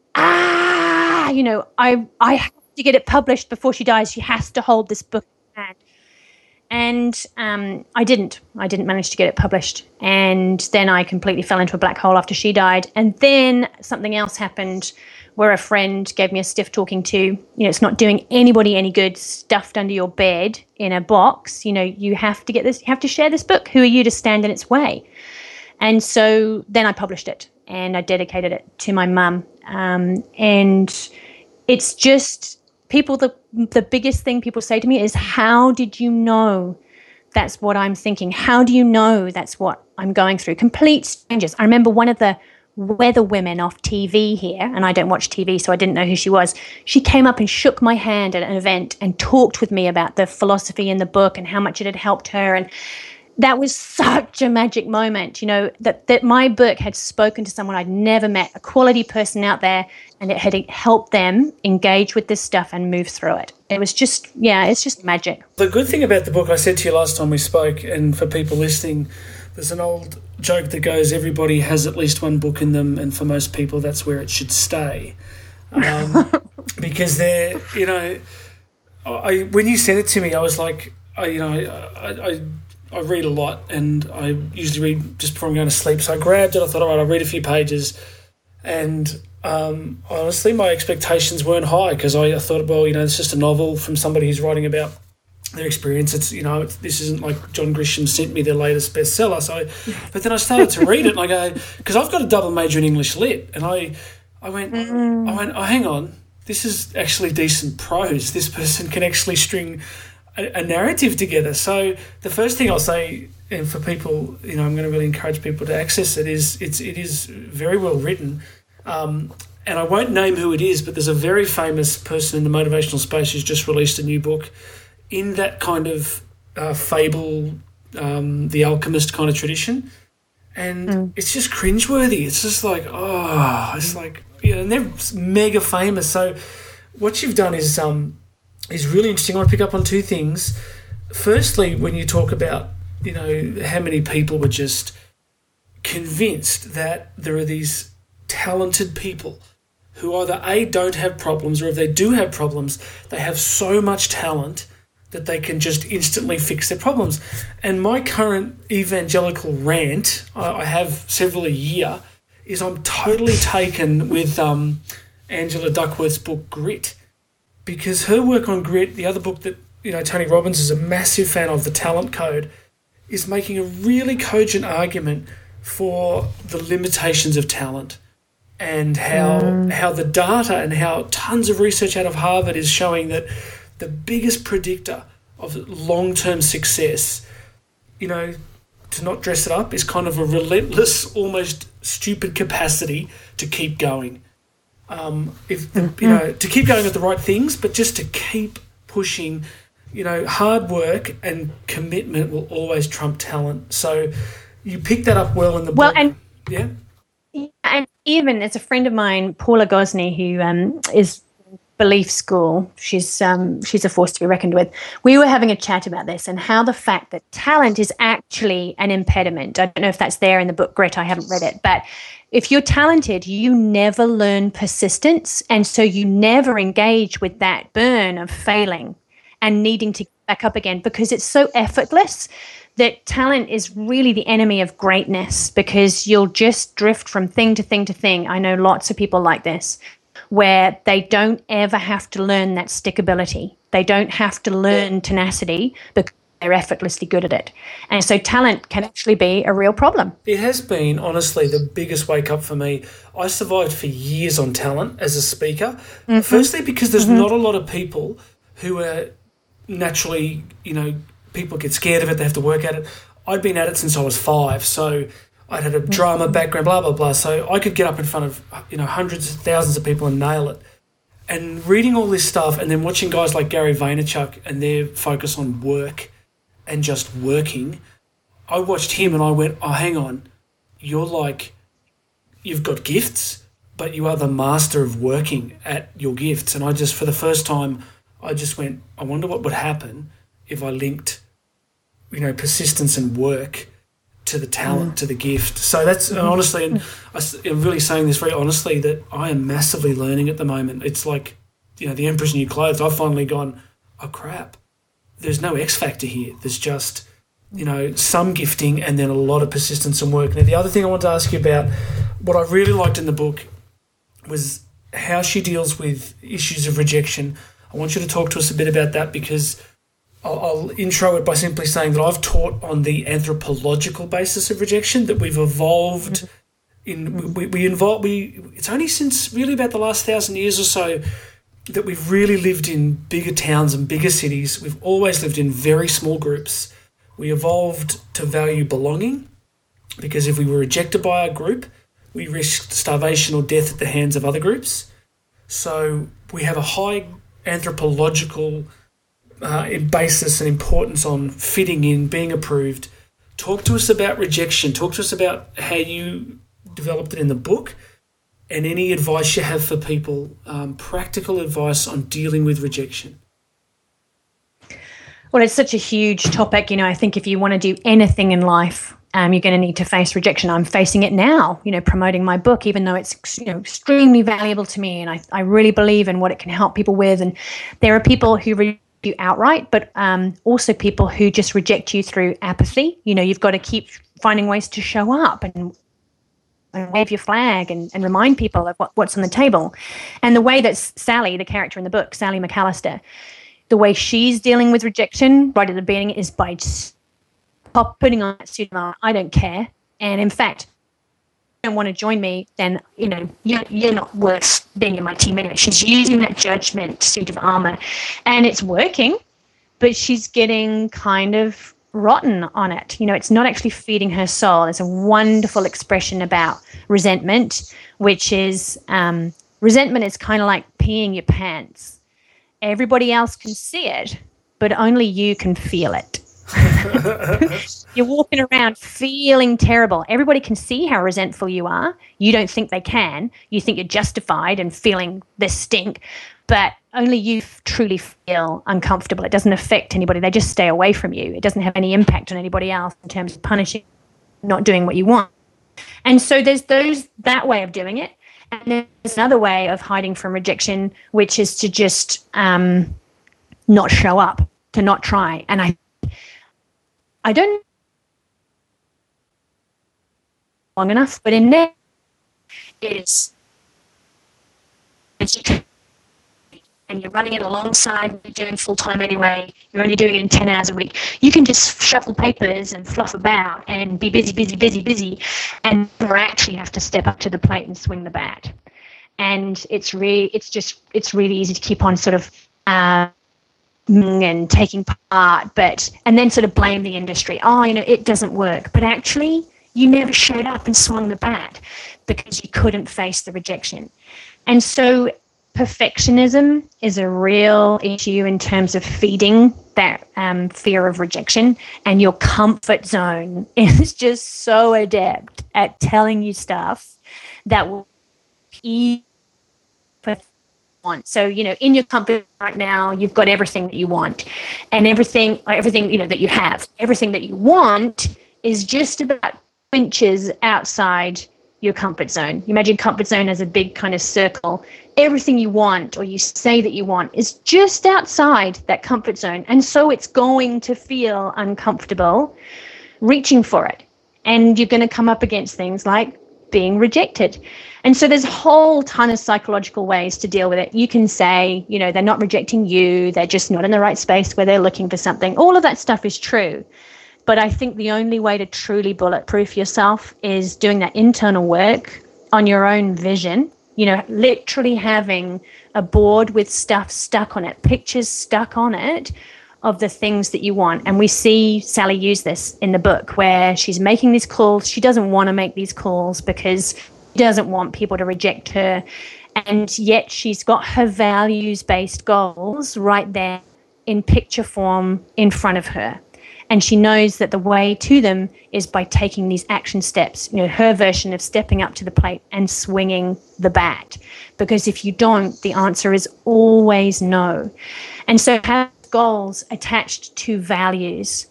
I have to get it published before she dies. She has to hold this book in hand. And I didn't manage to get it published. And then I completely fell into a black hole after she died. And then something else happened where a friend gave me a stiff talking to. You know, it's not doing anybody any good, stuffed under your bed in a box. You know, you have to get this, you have to share this book. Who are you to stand in its way? And so then I published it and I dedicated it to my mum. And it's just people, the biggest thing people say to me is, how did you know that's what I'm thinking? How do you know that's what I'm going through? Complete strangers. I remember one of the weather women off TV here, and I don't watch TV, so I didn't know who she was. She came up and shook my hand at an event and talked with me about the philosophy in the book and how much it had helped her. And that was such a magic moment, you know, that my book had spoken to someone I'd never met, a quality person out there, and it had helped them engage with this stuff and move through it. It was just, it's just magic. The good thing about the book, I said to you last time we spoke, and for people listening, there's an old joke that goes, everybody has at least one book in them, and for most people that's where it should stay. Because they're, you know, when you sent it to me, I was like, I read a lot, and I usually read just before I'm going to sleep. So I grabbed it. I thought, all right, I'll read a few pages. And honestly, my expectations weren't high because I thought, well, you know, it's just a novel from somebody who's writing about their experience. It's, you know, this isn't like John Grisham sent me their latest bestseller. But then I started to read it, and I go, because I've got a double major in English Lit, and I went, oh, hang on, this is actually decent prose. This person can actually string a narrative together. So the first thing I'll say, and for people, you know, I'm going to really encourage people to access it, is it is very well written. And I won't name who it is, but there's a very famous person in the motivational space who's just released a new book in that kind of fable, The Alchemist kind of tradition. And it's just cringeworthy. It's just like, it's like, you know, and they're mega famous. So what you've done is really interesting. I want to pick up on two things. Firstly, when you talk about, you know, how many people were just convinced that there are these talented people who either A, don't have problems, or if they do have problems, they have so much talent that they can just instantly fix their problems. And my current evangelical rant, I have several a year, is I'm totally taken with Angela Duckworth's book Grit. Because her work on Grit, the other book that, you know, Tony Robbins is a massive fan of, The Talent Code, is making a really cogent argument for the limitations of talent and how the data and how tons of research out of Harvard is showing that the biggest predictor of long-term success, you know, to not dress it up, is kind of a relentless, almost stupid capacity to keep going. You know, to keep going with the right things, but just to keep pushing, you know, hard work and commitment will always trump talent. So you pick that up well in the book. And even as a friend of mine, Paula Gosney, who is Belief School, she's a force to be reckoned with. We were having a chat about this and how the fact that talent is actually an impediment. I don't know if that's there in the book Grit. I haven't read it, but if you're talented, you never learn persistence, and so you never engage with that burn of failing and needing to get back up again, because it's so effortless that talent is really the enemy of greatness, because you'll just drift from thing to thing to thing. I know lots of people like this, where they don't ever have to learn that stickability. They don't have to learn tenacity because they're effortlessly good at it. And so talent can actually be a real problem. It has been, honestly, the biggest wake-up for me. I survived for years on talent as a speaker. Firstly, because there's not a lot of people who are naturally, you know, people get scared of it, they have to work at it. I'd been at it since I was 5, so I'd had a drama background, blah, blah, blah. So I could get up in front of, you know, hundreds of thousands of people and nail it. And reading all this stuff and then watching guys like Gary Vaynerchuk and their focus on work and just working, I watched him and I went, oh, hang on, you've got gifts, but you are the master of working at your gifts. And I just, for the first time, I just went, I wonder what would happen if I linked, you know, persistence and work to the talent, to the gift. So that's honestly, and I'm really saying this very honestly, that I am massively learning at the moment. It's like, you know, the Emperor's New Clothes. I've finally gone, oh crap, there's no X factor here. There's just, you know, some gifting and then a lot of persistence and work. Now, the other thing I want to ask you about, what I really liked in the book was how she deals with issues of rejection. I want you to talk to us a bit about that, because I'll intro it by simply saying that I've taught on the anthropological basis of rejection, that we've evolved it's only since really about the last 1,000 years or so that we've really lived in bigger towns and bigger cities. We've always lived in very small groups. We evolved to value belonging, because if we were rejected by our group, we risked starvation or death at the hands of other groups. So we have a high anthropological basis and importance on fitting in, being approved. Talk to us about rejection. Talk to us about how you developed it in the book, and any advice you have for people, practical advice on dealing with rejection. Well, it's such a huge topic. I think if you want to do anything in life, you're going to need to face rejection. I'm facing it now, promoting my book, even though it's extremely valuable to me, and I really believe in what it can help people with. And there are people who reject you outright, but also people who just reject you through apathy. You've got to keep finding ways to show up and wave your flag and remind people of what's on the table. And the way that Sally, the character in the book, Sally McAllister, the way she's dealing with rejection right at the beginning is by putting on that suit of armor. I don't care. And in fact, if you don't want to join me, then, you're not worth being in my team anyway. She's using that judgment suit of armor, and it's working, but she's getting kind of rotten on it. It's not actually feeding her soul. There's a wonderful expression about resentment, which is resentment is kind of like peeing your pants. Everybody else can see it, but only you can feel it. You're walking around feeling terrible. Everybody can see how resentful you are. You don't think they can. You think you're justified in feeling this stink, but only you truly feel uncomfortable. It doesn't affect anybody. They just stay away from you. It doesn't have any impact on anybody else in terms of punishing, not doing what you want. And so there's that way of doing it. And there's another way of hiding from rejection, which is to just not show up, to not try. And I don't long enough, but in there is and you're running it alongside, you're doing full-time anyway, you're only doing it in 10 hours a week, you can just shuffle papers and fluff about and be busy, and never actually have to step up to the plate and swing the bat. And it's really easy to keep on sort of and taking part, and then sort of blame the industry. It doesn't work. But actually, you never showed up and swung the bat because you couldn't face the rejection. And so perfectionism is a real issue in terms of feeding that fear of rejection. And your comfort zone is just so adept at telling you stuff that will ease for want. So, in your comfort right now, you've got everything that you want, and everything that you have. Everything that you want is just about inches outside your comfort zone. You imagine comfort zone as a big kind of circle. Everything you want, or you say that you want, is just outside that comfort zone. And so it's going to feel uncomfortable reaching for it. And you're going to come up against things like being rejected. And so there's a whole ton of psychological ways to deal with it. You can say, they're not rejecting you, they're just not in the right space where they're looking for something. All of that stuff is true. But I think the only way to truly bulletproof yourself is doing that internal work on your own vision, literally having a board with stuff stuck on it, pictures stuck on it of the things that you want. And we see Sally use this in the book where she's making these calls. She doesn't want to make these calls because she doesn't want people to reject her. And yet she's got her values-based goals right there in picture form in front of her. And she knows that the way to them is by taking these action steps, her version of stepping up to the plate and swinging the bat. Because if you don't, the answer is always no. And so having goals attached to values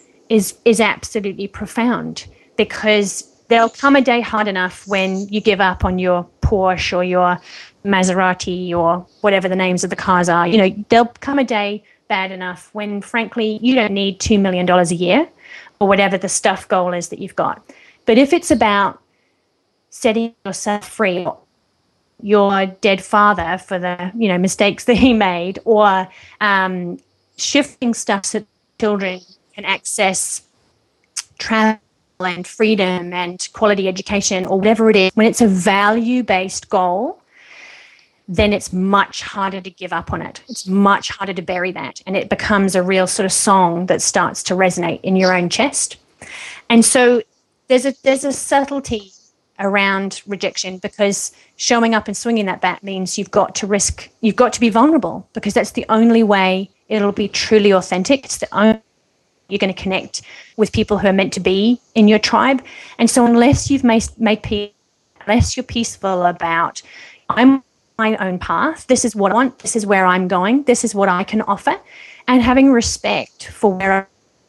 is absolutely profound, because there'll come a day hard enough when you give up on your Porsche or your Maserati or whatever the names of the cars are. There'll come a day bad enough when, frankly, you don't need $2 million a year or whatever the stuff goal is that you've got. But if it's about setting yourself free, your dead father for the, mistakes that he made, or shifting stuff so children can access travel and freedom and quality education or whatever it is. When it's a value-based goal, then it's much harder to give up on it. It's much harder to bury that. And it becomes a real sort of song that starts to resonate in your own chest. And so there's a subtlety around rejection, because showing up and swinging that bat means you've got to be vulnerable, because that's the only way it'll be truly authentic. It's the only you're going to connect with people who are meant to be in your tribe. And so unless you've made peace, unless you're peaceful about, I'm my own path, this is what I want, this is where I'm going, this is what I can offer, and having respect for where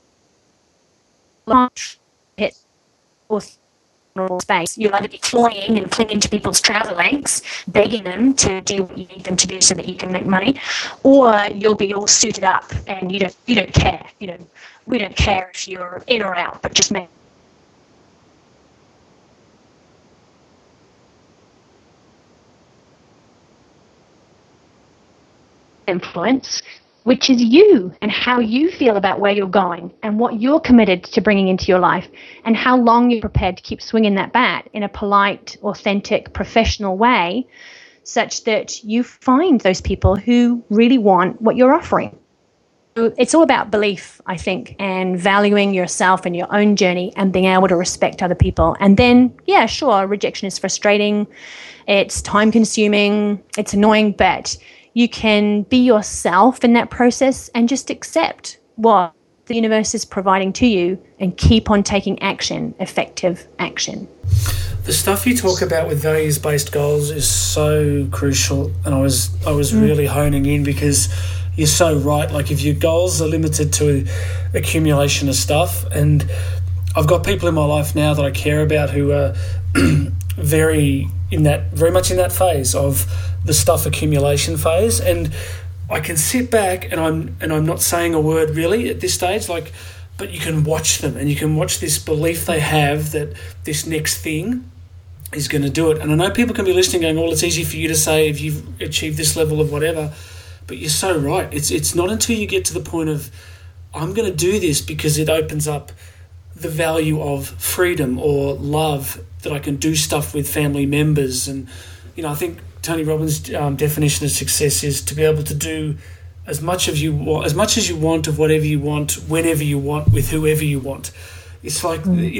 I hit or space. You'll either be flying and clinging to people's trouser legs, begging them to do what you need them to do so that you can make money, or you'll be all suited up and you don't care. We don't care if you're in or out, but just make influence, which is you and how you feel about where you're going and what you're committed to bringing into your life, and how long you're prepared to keep swinging that bat in a polite, authentic, professional way, such that you find those people who really want what you're offering. So it's all about belief, I think, and valuing yourself and your own journey and being able to respect other people. And then, yeah, sure, rejection is frustrating, it's time-consuming, it's annoying, but you can be yourself in that process and just accept what the universe is providing to you and keep on taking action, effective action. The stuff you talk about with values-based goals is so crucial, and I was really honing in, because you're so right. Like, if your goals are limited to accumulation of stuff, and I've got people in my life now that I care about who are very much in that phase of the stuff accumulation phase, and I can sit back and I'm not saying a word really at this stage, but you can watch them and you can watch this belief they have that this next thing is going to do it. And I know people can be listening going, well, it's easy for you to say if you've achieved this level of whatever, but you're so right. It's not until you get to the point of, I'm going to do this because it opens up the value of freedom or love, that I can do stuff with family members. And, I think Tony Robbins' definition of success is to be able to do as much as you want of whatever you want, whenever you want, with whoever you want. It's like,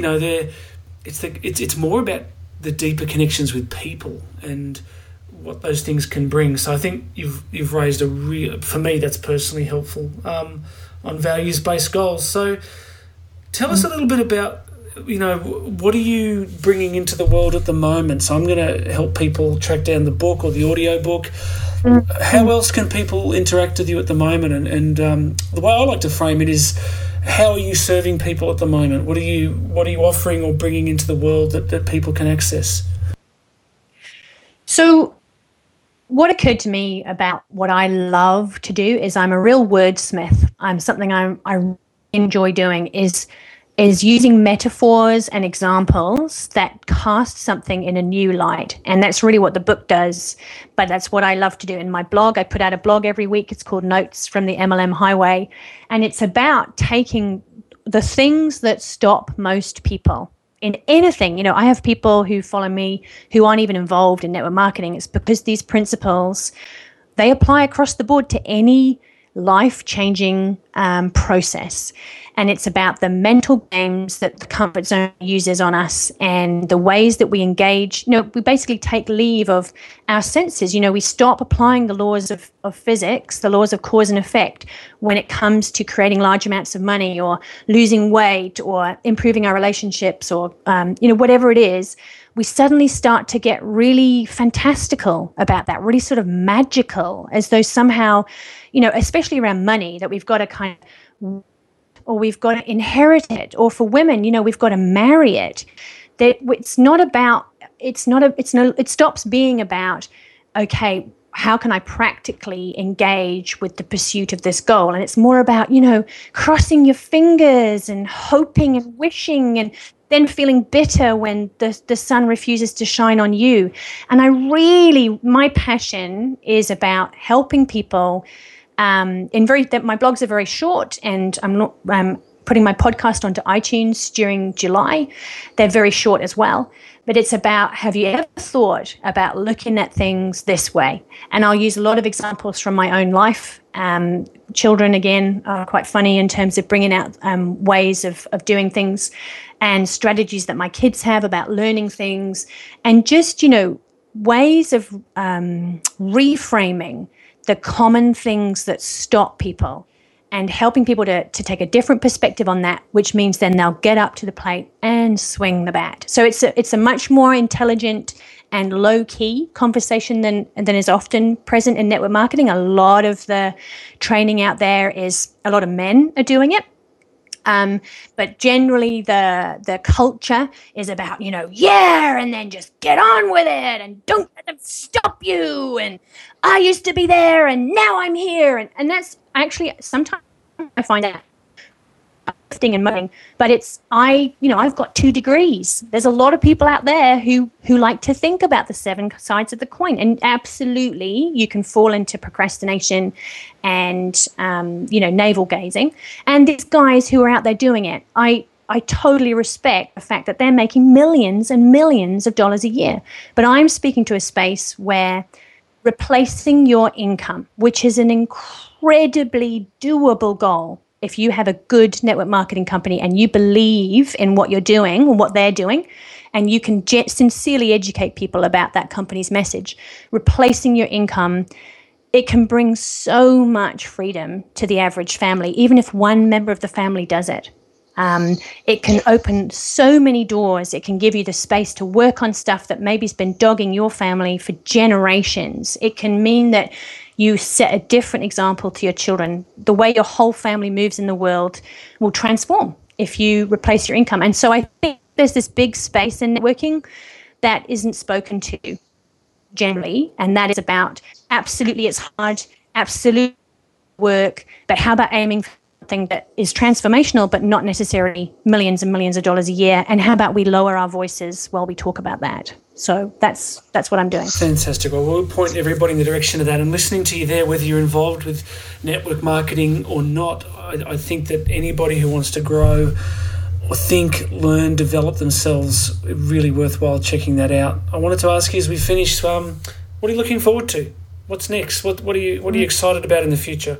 it's more about the deeper connections with people and what those things can bring. So I think you've raised for me, that's personally helpful on values-based goals. So tell us a little bit about, what are you bringing into the world at the moment? So I'm going to help people track down the book or the audio book. How else can people interact with you at the moment? And the way I like to frame it is, how are you serving people at the moment? What are you offering or bringing into the world that people can access? So what occurred to me about what I love to do is, I'm a real wordsmith. Something I enjoy doing is using metaphors and examples that cast something in a new light. And that's really what the book does, but that's what I love to do. In my blog, I put out a blog every week. It's called Notes from the MLM Highway. And it's about taking the things that stop most people in anything. I have people who follow me who aren't even involved in network marketing. It's because these principles, they apply across the board to any life-changing process. And it's about the mental games that the comfort zone uses on us and the ways that we engage. We basically take leave of our senses. We stop applying the laws of physics, the laws of cause and effect, when it comes to creating large amounts of money or losing weight or improving our relationships or, whatever it is. We suddenly start to get really fantastical about that, really sort of magical, as though somehow, especially around money, that we've got to kind of, or we've got to inherit it, or for women, we've got to marry it. That it stops being about, okay, how can I practically engage with the pursuit of this goal? And it's more about, crossing your fingers and hoping and wishing and then feeling bitter when the sun refuses to shine on you. And my passion is about helping people my blogs are very short, and I'm not putting my podcast onto iTunes during July. They're very short as well. But it's about, have you ever thought about looking at things this way? And I'll use a lot of examples from my own life. Children, again, are quite funny in terms of bringing out ways of doing things and strategies that my kids have about learning things, and just, ways of reframing the common things that stop people and helping people to take a different perspective on that, which means then they'll get up to the plate and swing the bat. So it's a much more intelligent and low-key conversation than is often present in network marketing. A lot of the training out there is, a lot of men are doing it. But generally the culture is about, and then just get on with it and don't let them stop you. And I used to be there and now I'm here. And that's actually, sometimes I find out lifting and motivating, but I've got 2 degrees. There's a lot of people out there who like to think about the 7 sides of the coin, and absolutely you can fall into procrastination and navel gazing. And these guys who are out there doing it, I totally respect the fact that they're making millions and millions of dollars a year. But I'm speaking to a space where replacing your income, which is an incredibly doable goal, if you have a good network marketing company and you believe in what you're doing or what they're doing, and you can sincerely educate people about that company's message, replacing your income, it can bring so much freedom to the average family, even if one member of the family does it. It can open so many doors. It can give you the space to work on stuff that maybe has been dogging your family for generations. It can mean that you set a different example to your children. The way your whole family moves in the world will transform if you replace your income. And so I think there's this big space in networking that isn't spoken to generally, and that is about, absolutely it's hard, absolute work, but how about aiming for something that is transformational but not necessarily millions and millions of dollars a year, and how about we lower our voices while we talk about that? So that's what I'm doing. Fantastic. Well, we'll point everybody in the direction of that. And listening to you there, whether you're involved with network marketing or not, I think that anybody who wants to grow or think, learn, develop themselves, really worthwhile checking that out. I wanted to ask you as we finish, what are you looking forward to? What's next? What are you excited about in the future?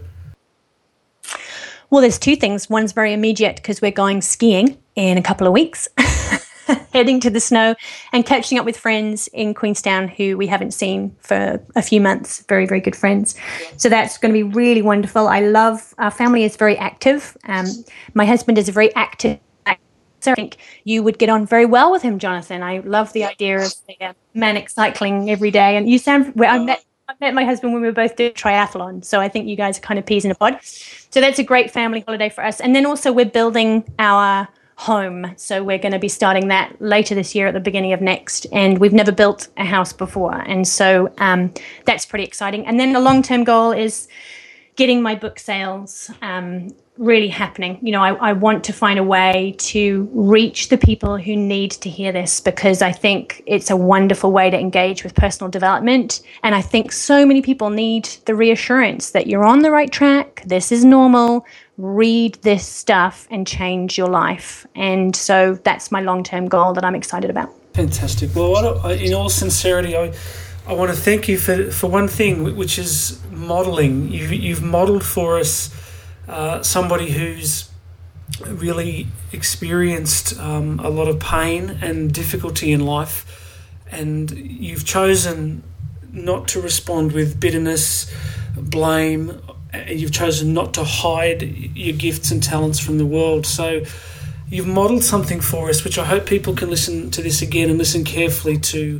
Well, there's 2 things. One's very immediate because we're going skiing in a couple of weeks, heading to the snow and catching up with friends in Queenstown who we haven't seen for a few months. Very, very good friends. So that's going to be really wonderful. Our family is very active. My husband is a very active. So I think you would get on very well with him, Jonathan. I love the idea of manic cycling every day. And you sound, I met my husband when we were both doing triathlon. So I think you guys are kind of peas in a pod. So that's a great family holiday for us. And then also we're building our home. So we're going to be starting that later this year at the beginning of next. And we've never built a house before. And so that's pretty exciting. And then the long-term goal is getting my book sales really happening. I want to find a way to reach the people who need to hear this, because I think it's a wonderful way to engage with personal development. And I think so many people need the reassurance that you're on the right track. This is normal. Read this stuff and change your life. And so that's my long-term goal that I'm excited about. Fantastic. Well, in all sincerity, I want to thank you for one thing, which is modelling. You've modelled for us somebody who's really experienced a lot of pain and difficulty in life, and you've chosen not to respond with bitterness, blame. You've chosen not to hide your gifts and talents from the world. So you've modelled something for us, which I hope people can listen to this again and listen carefully to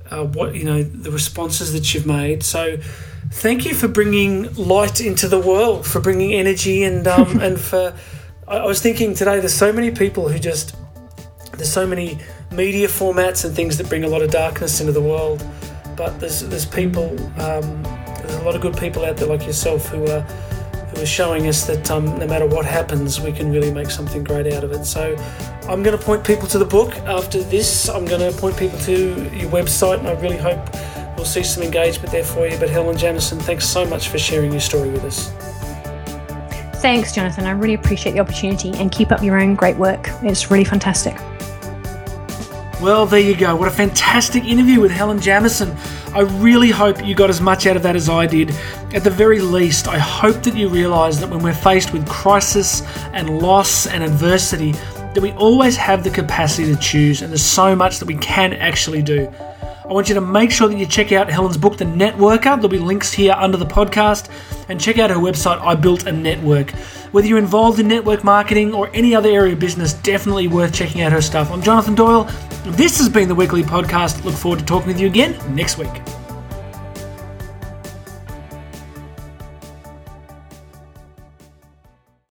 the responses that you've made. So thank you for bringing light into the world, for bringing energy, and for. I was thinking today, there's so many people there's so many media formats and things that bring a lot of darkness into the world, but there's people lot of good people out there like yourself who are showing us that no matter what happens, we can really make something great out of it. So I'm going to point people to the book after this. I'm going to point people to your website, and I really hope we'll see some engagement there for you. But Helen Jamieson, thanks so much for sharing your story with us. Thanks, Jonathan. I really appreciate the opportunity, and keep up your own great work. It's really fantastic. Well, there you go. What a fantastic interview with Helen Jamieson. I really hope you got as much out of that as I did. At the very least, I hope that you realise that when we're faced with crisis and loss and adversity, that we always have the capacity to choose, and there's so much that we can actually do. I want you to make sure that you check out Helen's book, The Networker. There'll be links here under the podcast. And check out her website, I Built a Network. Whether you're involved in network marketing or any other area of business, definitely worth checking out her stuff. I'm Jonathan Doyle. This has been the Weekly Podcast. Look forward to talking with you again next week.